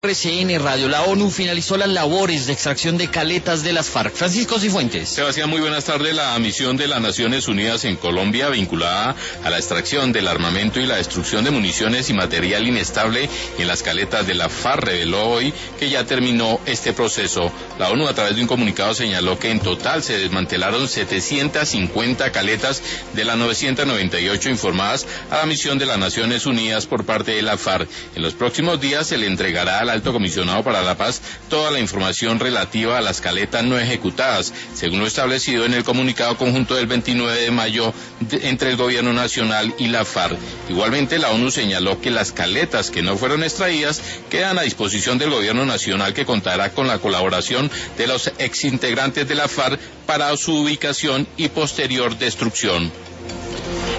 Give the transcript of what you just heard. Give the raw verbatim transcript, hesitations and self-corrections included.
R C N Radio, la ONU finalizó las labores de extracción de caletas de las FARC. Francisco Cifuentes. Sebastián, muy buenas tardes. La misión de las Naciones Unidas en Colombia, vinculada a la extracción del armamento y la destrucción de municiones y material inestable en las caletas de la FARC, reveló hoy que ya terminó este proceso. La ONU, a través de un comunicado, señaló que en total se desmantelaron setecientas cincuenta caletas de las novecientas noventa y ocho informadas a la misión de las Naciones Unidas por parte de la FARC. En los próximos días se le entregará a la Alto Comisionado para la Paz toda la información relativa a las caletas no ejecutadas, según lo establecido en el comunicado conjunto del veintinueve de mayo de, entre el Gobierno Nacional y la FARC. Igualmente, la ONU señaló que las caletas que no fueron extraídas quedan a disposición del Gobierno Nacional, que contará con la colaboración de los exintegrantes de la FARC para su ubicación y posterior destrucción.